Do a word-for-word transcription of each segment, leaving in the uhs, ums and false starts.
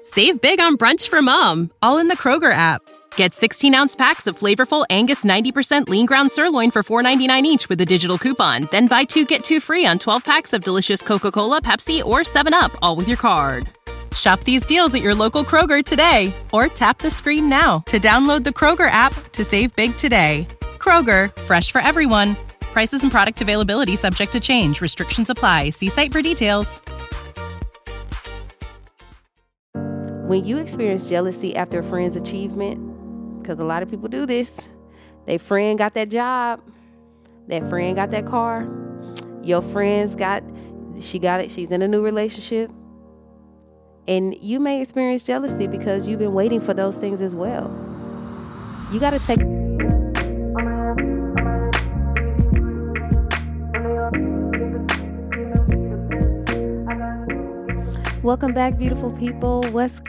Save big on brunch for mom, all in the Kroger app. Get sixteen-ounce packs of flavorful Angus ninety percent lean ground sirloin for four ninety-nine each with a digital coupon. Then buy two, get two free on twelve packs of delicious Coca-Cola, Pepsi, or seven up, all with your card. Shop these deals at your local Kroger today, or tap the screen now to download the Kroger app to save big today. Kroger, fresh for everyone. Prices and product availability subject to change. Restrictions apply. See site for details. When you experience jealousy after a friend's achievement, because a lot of people do this, their friend got that job, that friend got that car, your friend's got, she got it, she's in a new relationship, and you may experience jealousy because you've been waiting for those things as well. You got to take... Welcome back, beautiful people. What's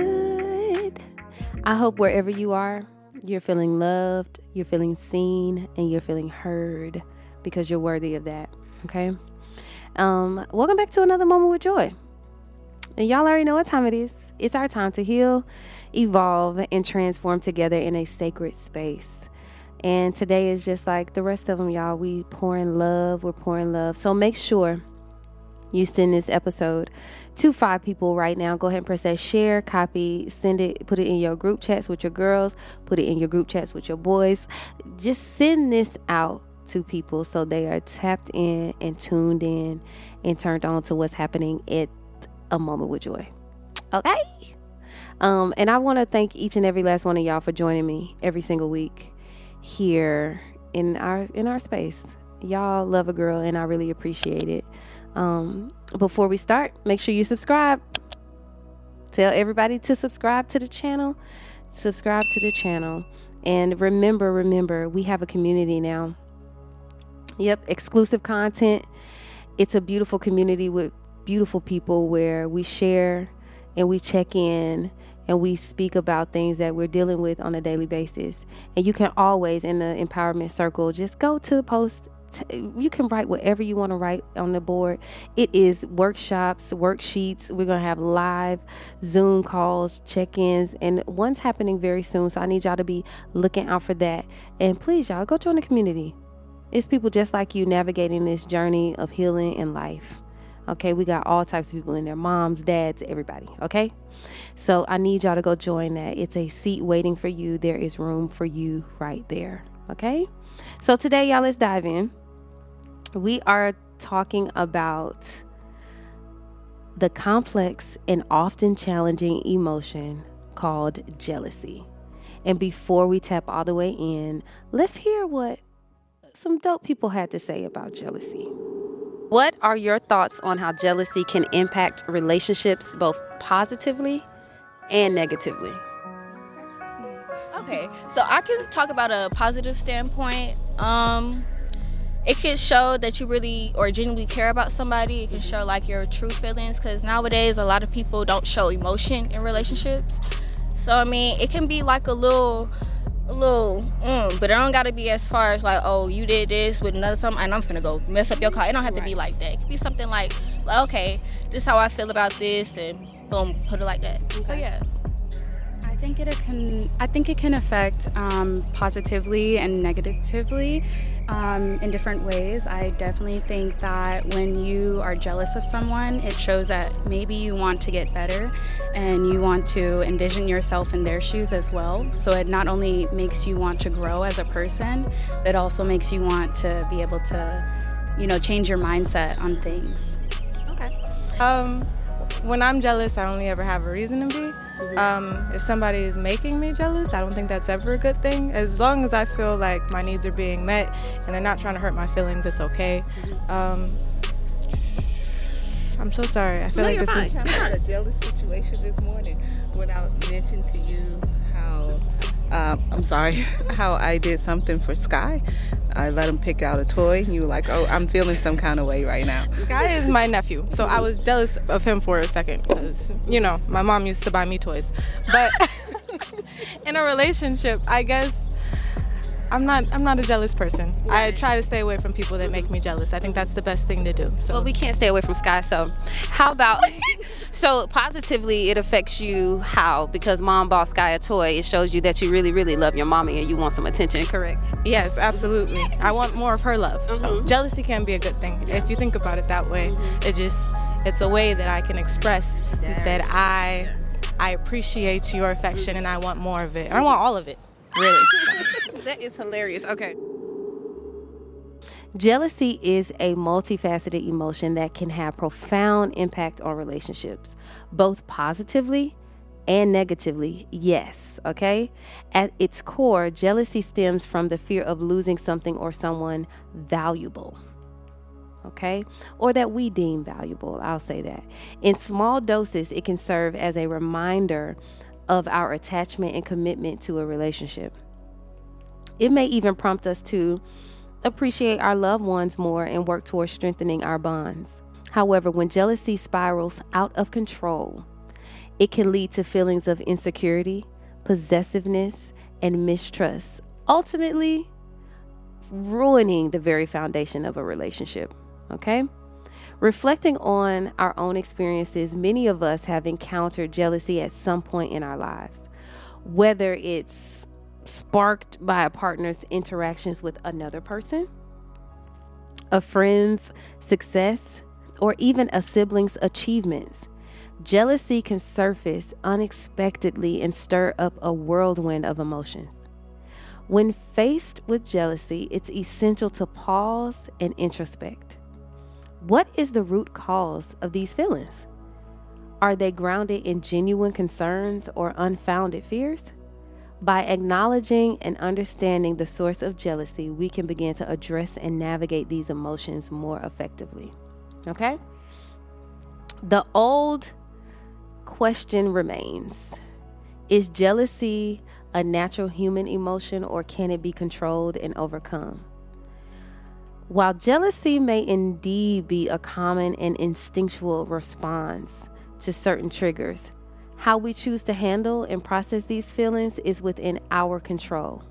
good? I hope wherever you are, you're feeling loved, you're feeling seen, and you're feeling heard because you're worthy of that, okay? Um, welcome back to another Moment with Joy. And y'all already know what time it is. It's our time to heal, evolve, and transform together in a sacred space. And today is just like the rest of them, y'all. We pouring love. We're pouring love. So make sure you send this episode to five people right now. Go ahead and press that share, copy, send it, put it in your group chats with your girls, put it in your group chats with your boys. Just send this out to people so they are tapped in and tuned in and turned on to what's happening at A Moment with Joy. Okay? Um, and I want to thank each and every last one of y'all for joining me every single week here in our in our space. Y'all love a girl, and I really appreciate it. Um, before we start, make sure you subscribe. Tell everybody to subscribe to the channel. Subscribe to the channel. And remember, remember, we have a community now. Yep, exclusive content. It's a beautiful community with beautiful people where we share and we check in and we speak about things that we're dealing with on a daily basis. And you can always, in the empowerment circle, just go to the post. You can write whatever you want to write on the board. It is workshops, worksheets. We're going to have live Zoom calls, check-ins, and one's happening very soon. So I need y'all to be looking out for that. And please, y'all, go join the community. It's people just like you navigating this journey of healing and life. Okay, we got all types of people in there, moms, dads, everybody. Okay, so I need y'all to go join that. It's a seat waiting for you. There is room for you right there. Okay, so today, y'all, let's dive in. We are talking about the complex and often challenging emotion called jealousy. And before we tap all the way in, let's hear what some dope people had to say about jealousy. What are your thoughts on how jealousy can impact relationships both positively and negatively? Okay, so I can talk about a positive standpoint. Um... It can show that you really or genuinely care about somebody. It can show like your true feelings, because nowadays a lot of people don't show emotion in relationships. So I mean, it can be like a little, a little, mm, but it don't gotta be as far as like, oh, you did this with another something, and I'm finna go mess up your car. It don't have to be like that. It could be something like, like, okay, this is how I feel about this, and boom, put it like that. Okay. So yeah. I think it can. I think it can affect um, positively and negatively um, in different ways. I definitely think that when you are jealous of someone, it shows that maybe you want to get better and you want to envision yourself in their shoes as well. So it not only makes you want to grow as a person, but it also makes you want to be able to, you know, change your mindset on things. Okay. Um, when I'm jealous, I only ever have a reason to be. Um, if somebody is making me jealous, I don't think that's ever a good thing. As long as I feel like my needs are being met and they're not trying to hurt my feelings, it's okay. Um, I'm so sorry. I feel no, like you're this fine. is... I had a jealous situation this morning when I mentioned to you how, uh, I'm sorry, how I did something for Sky. I let him pick out a toy, and you were like, oh, I'm feeling some kind of way right now. Sky is my nephew, so I was jealous of him for a second because, you know, my mom used to buy me toys. But in a relationship, I guess I'm not I'm not a jealous person. I try to stay away from people that make me jealous. I think that's the best thing to do. So Well, we can't stay away from Sky, so how about so positively it affects you how? Because mom bought Sky a toy, it shows you that you really, really love your mommy and you want some attention, correct? yes, absolutely. I want more of her love. So Mhm. jealousy can be a good thing if you think about it that way. Mhm. It just it's a way that I can express There that you go. I I appreciate your affection and I want more of it. I want all of it, really. That is hilarious. Okay. Jealousy is a multifaceted emotion that can have profound impact on relationships, both positively and negatively. Yes, okay? At its core, jealousy stems from the fear of losing something or someone valuable. Okay? Or that we deem valuable. I'll say that. In small doses, it can serve as a reminder of our attachment and commitment to a relationship. It may even prompt us to appreciate our loved ones more and work towards strengthening our bonds. However, when jealousy spirals out of control, it can lead to feelings of insecurity, possessiveness, and mistrust, ultimately ruining the very foundation of a relationship. Okay? Reflecting on our own experiences, many of us have encountered jealousy at some point in our lives, whether it's sparked by a partner's interactions with another person, a friend's success, or even a sibling's achievements. Jealousy can surface unexpectedly and stir up a whirlwind of emotions. When faced with jealousy, it's essential to pause and introspect. What is the root cause of these feelings? Are they grounded in genuine concerns or unfounded fears? By acknowledging and understanding the source of jealousy, we can begin to address and navigate these emotions more effectively. Okay? The old question remains: is jealousy a natural human emotion, or can it be controlled and overcome? While jealousy may indeed be a common and instinctual response to certain triggers, how we choose to handle and process these feelings is within our control.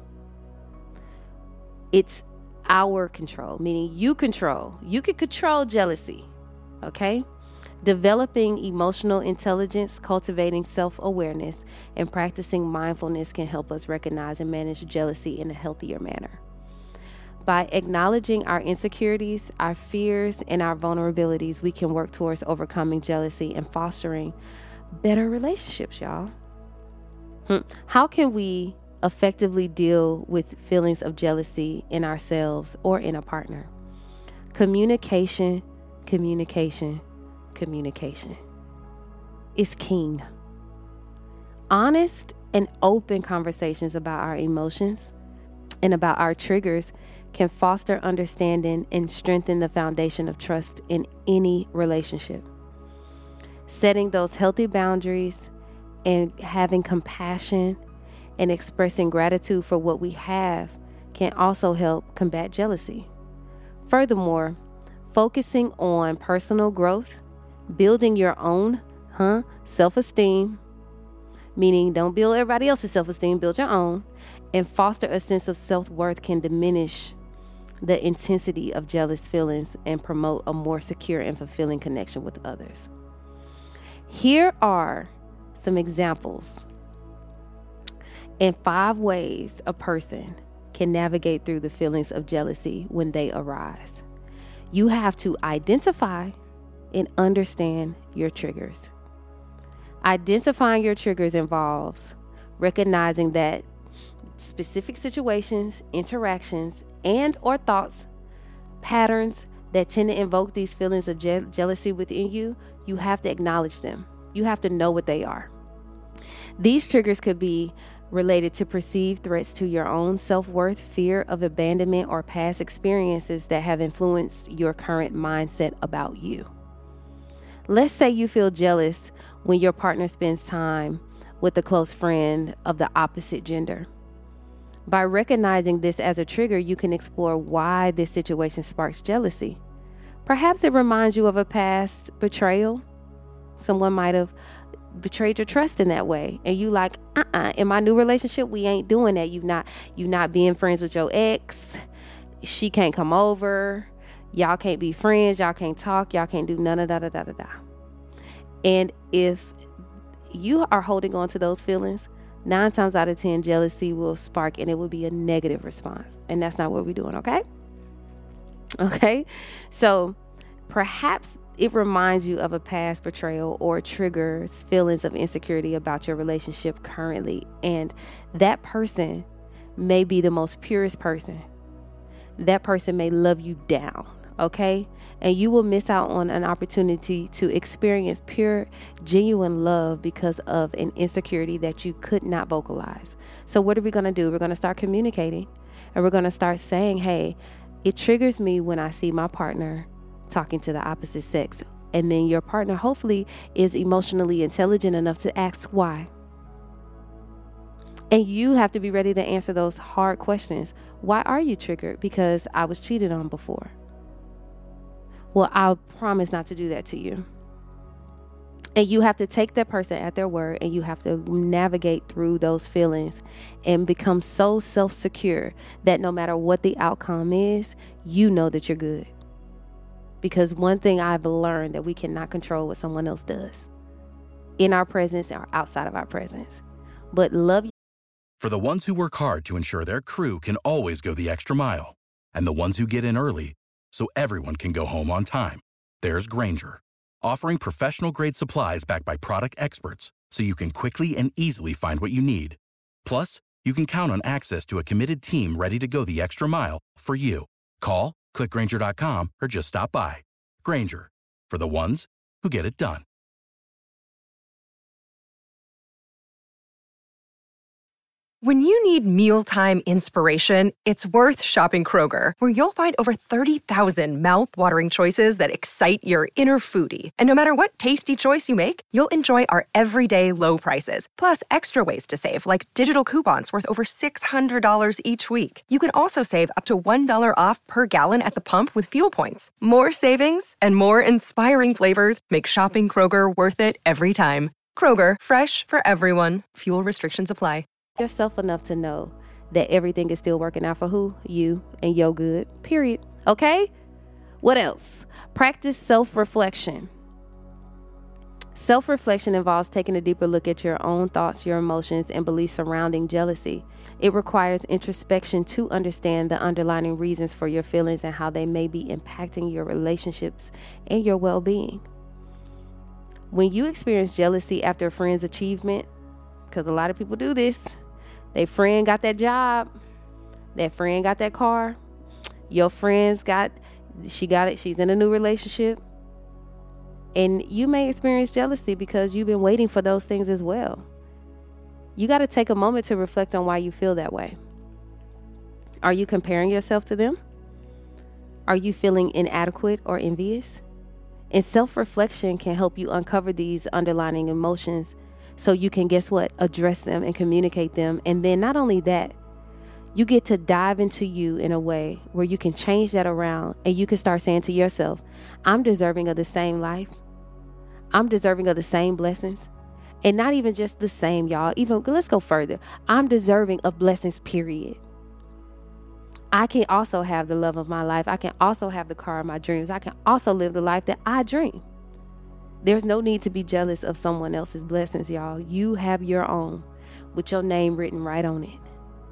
It's our control, meaning you control. You can control jealousy, okay? Developing emotional intelligence, cultivating self-awareness, and practicing mindfulness can help us recognize and manage jealousy in a healthier manner. By acknowledging our insecurities, our fears, and our vulnerabilities, we can work towards overcoming jealousy and fostering better relationships, y'all. Hmm. How can we effectively deal with feelings of jealousy in ourselves or in a partner? Communication, communication, communication is king. Honest and open conversations about our emotions and about our triggers can foster understanding and strengthen the foundation of trust in any relationship. Setting those healthy boundaries and having compassion and expressing gratitude for what we have can also help combat jealousy. Furthermore, focusing on personal growth, building your own huh, self-esteem, meaning don't build everybody else's self-esteem, build your own, and foster a sense of self-worth can diminish the intensity of jealous feelings and promote a more secure and fulfilling connection with others. Here are some examples and five ways a person can navigate through the feelings of jealousy when they arise. You have to identify and understand your triggers. Identifying your triggers involves recognizing that specific situations, interactions, and or thoughts, patterns that tend to invoke these feelings of je- jealousy within you, you have to acknowledge them. You have to know what they are. These triggers could be related to perceived threats to your own self-worth, fear of abandonment, or past experiences that have influenced your current mindset about you. Let's say you feel jealous when your partner spends time with a close friend of the opposite gender. By recognizing this as a trigger, you can explore why this situation sparks jealousy. Perhaps it reminds you of a past betrayal. Someone might have betrayed your trust in that way. And you like, uh-uh, in my new relationship, we ain't doing that. You not, you not being friends with your ex. She can't come over. Y'all can't be friends. Y'all can't talk. Y'all can't do none of da da da da da. And if you are holding on to those feelings, nine times out of ten, jealousy will spark and it will be a negative response. And that's not what we're doing, okay? Okay? So perhaps it reminds you of a past betrayal or triggers feelings of insecurity about your relationship currently. And that person may be the most purest person. That person may love you down, okay? And you will miss out on an opportunity to experience pure, genuine love because of an insecurity that you could not vocalize. So what are we going to do? We're going to start communicating, and we're going to start saying, hey, it triggers me when I see my partner talking to the opposite sex. And then your partner hopefully is emotionally intelligent enough to ask why. And you have to be ready to answer those hard questions. Why are you triggered? Because I was cheated on before. Well, I'll promise not to do that to you. And you have to take that person at their word, and you have to navigate through those feelings and become so self-secure that no matter what the outcome is, you know that you're good. Because one thing I've learned that we cannot control what someone else does in our presence or outside of our presence. But love. For the ones who work hard to ensure their crew can always go the extra mile, and the ones who get in early so everyone can go home on time, there's Grainger, offering professional-grade supplies backed by product experts so you can quickly and easily find what you need. Plus, you can count on access to a committed team ready to go the extra mile for you. Call, click Grainger dot com, or just stop by. Grainger, for the ones who get it done. When you need mealtime inspiration, it's worth shopping Kroger, where you'll find over thirty thousand mouth-watering choices that excite your inner foodie. And no matter what tasty choice you make, you'll enjoy our everyday low prices, plus extra ways to save, like digital coupons worth over six hundred dollars each week. You can also save up to one dollar off per gallon at the pump with fuel points. More savings and more inspiring flavors make shopping Kroger worth it every time. Kroger, fresh for everyone. Fuel restrictions apply. Yourself enough to know that everything is still working out for who? You and your good, period. Okay? What else? Practice self-reflection. Self-reflection involves taking a deeper look at your own thoughts, your emotions, and beliefs surrounding jealousy. It requires introspection to understand the underlying reasons for your feelings and how they may be impacting your relationships and your well-being. When you experience jealousy after a friend's achievement, because a lot of people do this, their friend got that job, that friend got that car, your friend's got, she got it, she's in a new relationship. And you may experience jealousy because you've been waiting for those things as well. You got to take a moment to reflect on why you feel that way. Are you comparing yourself to them? Are you feeling inadequate or envious? And self-reflection can help you uncover these underlying emotions so you can, guess what, address them and communicate them. And then not only that, you get to dive into you in a way where you can change that around, and you can start saying to yourself, I'm deserving of the same life. I'm deserving of the same blessings. And not even just the same, y'all. Even, let's go further. I'm deserving of blessings, period. I can also have the love of my life. I can also have the car of my dreams. I can also live the life that I dream. There's no need to be jealous of someone else's blessings, y'all. You have your own with your name written right on it.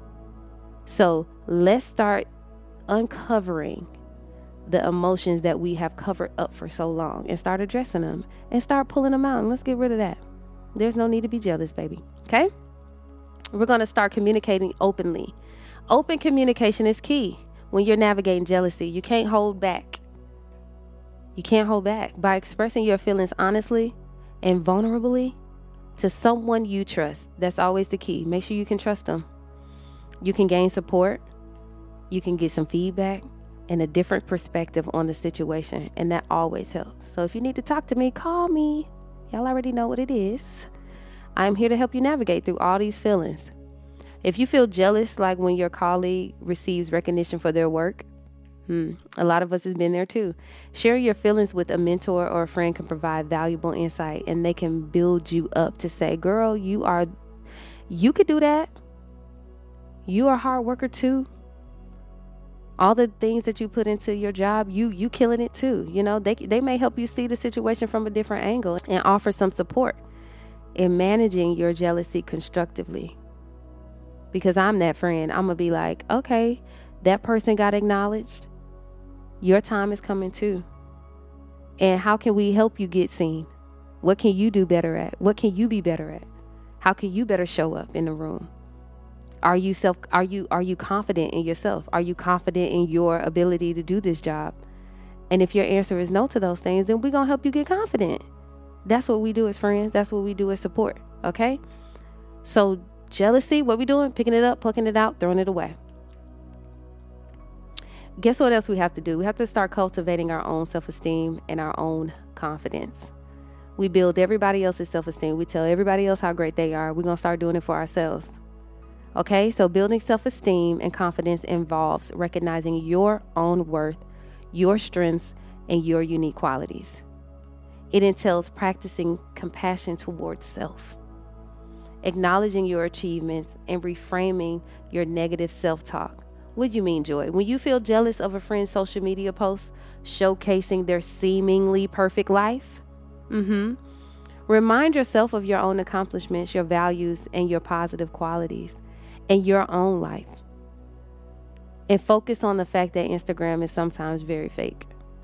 So let's start uncovering the emotions that we have covered up for so long and start addressing them and start pulling them out. And let's get rid of that. There's no need to be jealous, baby. Okay? We're going to start communicating openly. Open communication is key when you're navigating jealousy. You can't hold back. You can't hold back. By expressing your feelings honestly and vulnerably to someone you trust. That's always the key. Make sure you can trust them. You can gain support. You can get some feedback and a different perspective on the situation. And that always helps. So if you need to talk to me, call me. Y'all already know what it is. I'm here to help you navigate through all these feelings. If you feel jealous, like when your colleague receives recognition for their work, Hmm. A lot of us has been there too. Sharing your feelings with a mentor or a friend can provide valuable insight, and they can build you up to say, girl, you are, you could do that. You are a hard worker too. All the things that you put into your job, you you killing it too. You know, they they may help you see the situation from a different angle and offer some support in managing your jealousy constructively. Because I'm that friend. I'm going to be like, okay, that person got acknowledged. Your time is coming too. And how can we help you get seen? What can you do better at? What can you be better at? How can you better show up in the room? Are you self, are you, are you confident in yourself? Are you confident in your ability to do this job? And if your answer is no to those things, then we're going to help you get confident. That's what we do as friends. That's what we do as support. Okay. So jealousy, what we doing? Picking it up, plucking it out, throwing it away. Guess what else we have to do? We have to start cultivating our own self-esteem and our own confidence. We build everybody else's self-esteem. We tell everybody else how great they are. We're going to start doing it for ourselves. Okay, so building self-esteem and confidence involves recognizing your own worth, your strengths, and your unique qualities. It entails practicing compassion towards self, acknowledging your achievements, and reframing your negative self-talk. What do you mean, Joy? When you feel jealous of a friend's social media post showcasing their seemingly perfect life, mm-hmm. remind yourself of your own accomplishments, your values, and your positive qualities in your own life. And focus on the fact that Instagram is sometimes very fake.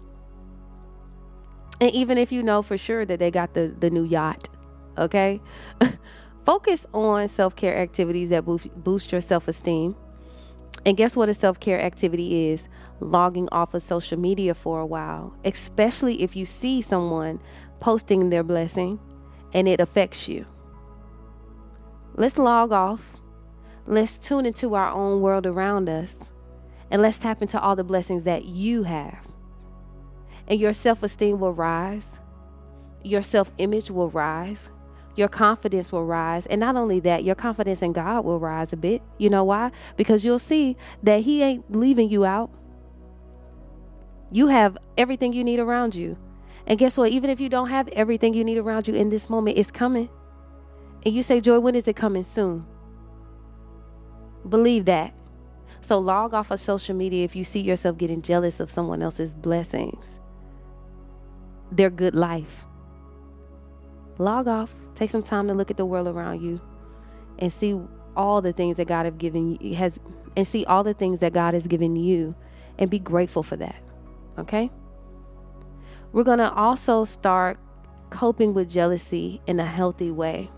And even if you know for sure that they got the, the new yacht, okay? Focus on self-care activities that boost, boost your self-esteem. And guess what a self-care activity is? Logging off of social media for a while, especially if you see someone posting their blessing and it affects you. Let's log off. Let's tune into our own world around us, and let's tap into all the blessings that you have. And your self-esteem will rise. Your self-image will rise. Your confidence will rise. And not only that, your confidence in God will rise a bit. You know why? Because you'll see that He ain't leaving you out. You have everything you need around you. And guess what? Even if you don't have everything you need around you in this moment, it's coming. And you say, Joy, when is it coming? Soon. Believe that. So log off of social media if you see yourself getting jealous of someone else's blessings, their good life. Log off. Take some time to look at the world around you and see all the things that God have given you has and see all the things that God has given you and be grateful for that. Okay? We're going to also start coping with jealousy in a healthy way.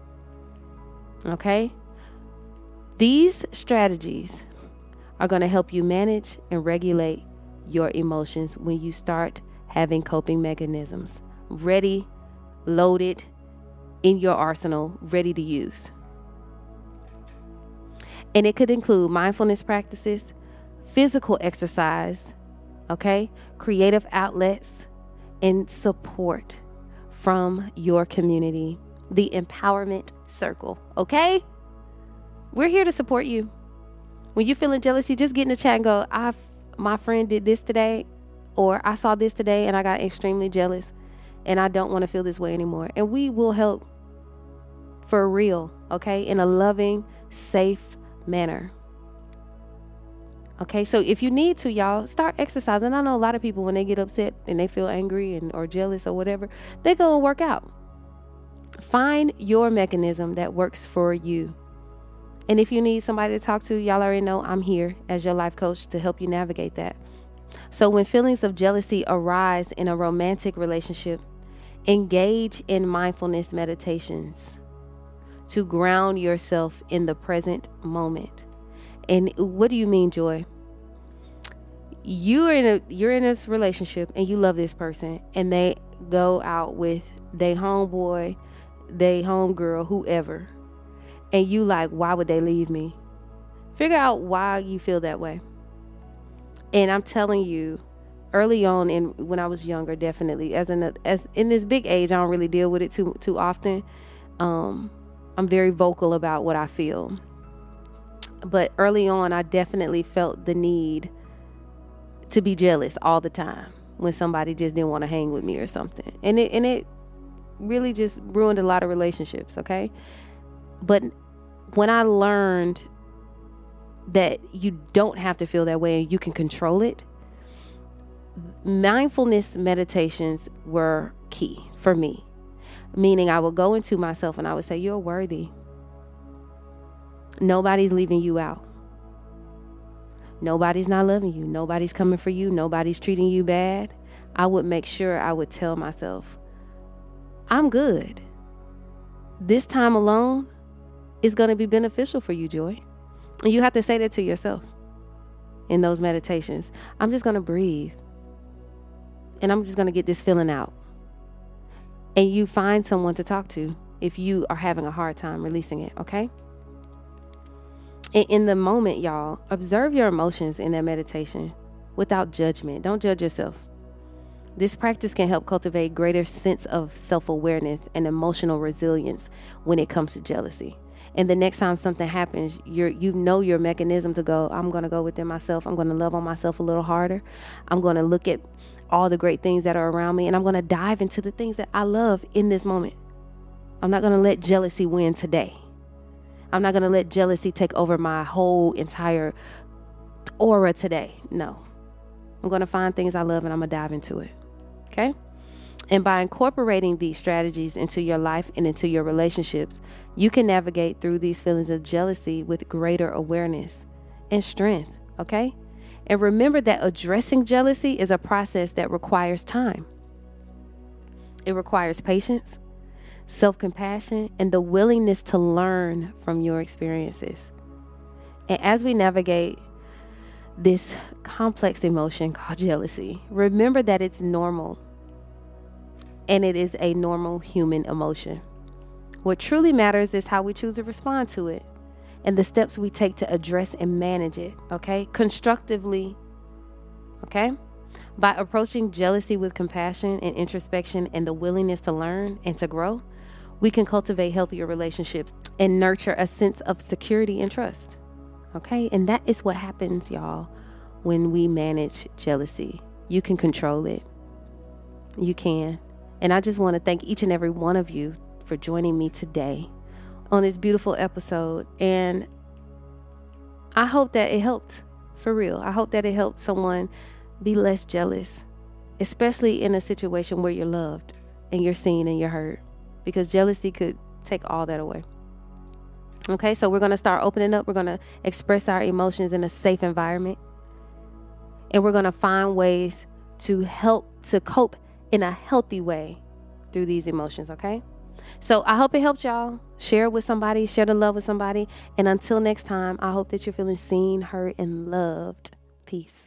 Okay? These strategies are going to help you manage and regulate your emotions when you start having coping mechanisms ready, loaded, in your arsenal, ready to use. And it could include mindfulness practices, physical exercise, okay, creative outlets, and support from your community, the empowerment circle, okay? We're here to support you. When you're feeling jealousy, just get in the chat and go, I, my friend did this today, or I saw this today and I got extremely jealous and I don't want to feel this way anymore. And we will help for real, okay, in a loving, safe manner. Okay, so if you need to, y'all, start exercising. I know a lot of people, when they get upset and they feel angry and or jealous or whatever, they go and work out. Find your mechanism that works for you. And if you need somebody to talk to, y'all already know I'm here as your life coach to help you navigate that. So when feelings of jealousy arise in a romantic relationship, engage in mindfulness meditations to ground yourself in the present moment. And what do you mean, Joy? You're in a you're in this relationship and you love this person, and they go out with they homeboy, they homegirl, whoever. And you like, why would they leave me? Figure out why you feel that way. And I'm telling you, early on, in when I was younger, definitely, as in as in this big age, I don't really deal with it too too often. Um, I'm very vocal about what I feel. But early on, I definitely felt the need to be jealous all the time when somebody just didn't want to hang with me or something. And it and it really just ruined a lot of relationships, okay? But when I learned that you don't have to feel that way and you can control it, mindfulness meditations were key for me. Meaning I would go into myself and I would say, you're worthy. Nobody's leaving you out. Nobody's not loving you. Nobody's coming for you. Nobody's treating you bad. I would make sure I would tell myself, I'm good. This time alone is going to be beneficial for you, Joy. And you have to say that to yourself in those meditations. I'm just going to breathe. And I'm just going to get this feeling out. And you find someone to talk to if you are having a hard time releasing it, okay? And in the moment, y'all, observe your emotions in that meditation without judgment. Don't judge yourself. This practice can help cultivate greater sense of self-awareness and emotional resilience when it comes to jealousy. And the next time something happens, you're, you know your mechanism to go, I'm going to go within myself. I'm going to love on myself a little harder. I'm going to look at all the great things that are around me, and I'm going to dive into the things that I love in this moment. I'm not going to let jealousy win today. I'm not going to let jealousy take over my whole entire aura today. No. I'm going to find things I love and I'm going to dive into it. Okay? And by incorporating these strategies into your life and into your relationships, you can navigate through these feelings of jealousy with greater awareness and strength. Okay? And remember that addressing jealousy is a process that requires time. It requires patience, self-compassion, and the willingness to learn from your experiences. And as we navigate this complex emotion called jealousy, remember that it's normal. And it is a normal human emotion. What truly matters is how we choose to respond to it and the steps we take to address and manage it, okay? Constructively, okay? By approaching jealousy with compassion and introspection and the willingness to learn and to grow, we can cultivate healthier relationships and nurture a sense of security and trust, okay? And that is what happens, y'all, when we manage jealousy. You can control it. You can. And I just want to thank each and every one of you for joining me today on this beautiful episode. And I hope that it helped, for real. I hope that it helped someone be less jealous, especially in a situation where you're loved and you're seen and you're heard, because jealousy could take all that away. Okay, so we're going to start opening up. We're going to express our emotions in a safe environment. And we're going to find ways to help to cope in a healthy way through these emotions, okay? So I hope it helped y'all. Share it with somebody, share the love with somebody. And until next time, I hope that you're feeling seen, heard, and loved. Peace.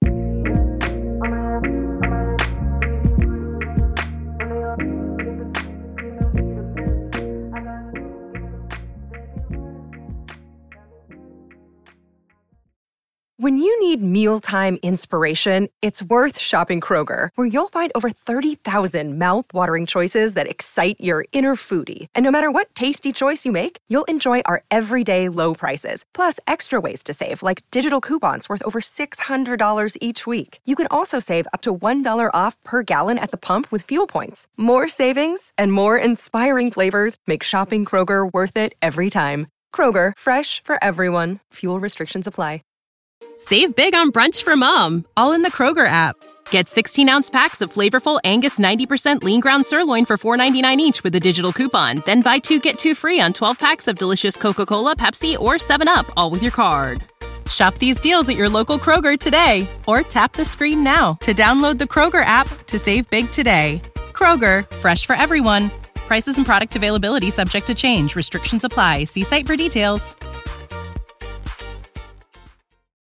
When you need mealtime inspiration, it's worth shopping Kroger, where you'll find over thirty thousand mouth-watering choices that excite your inner foodie. And no matter what tasty choice you make, you'll enjoy our everyday low prices, plus extra ways to save, like digital coupons worth over six hundred dollars each week. You can also save up to one dollar off per gallon at the pump with fuel points. More savings and more inspiring flavors make shopping Kroger worth it every time. Kroger, fresh for everyone. Fuel restrictions apply. Save big on brunch for mom, all in the Kroger app. Get sixteen-ounce packs of flavorful Angus ninety percent lean ground sirloin for four ninety-nine each with a digital coupon. Then buy two, get two free on twelve packs of delicious Coca-Cola, Pepsi, or seven up, all with your card. Shop these deals at your local Kroger today, or tap the screen now to download the Kroger app to save big today. Kroger, fresh for everyone. Prices and product availability subject to change. Restrictions apply. See site for details.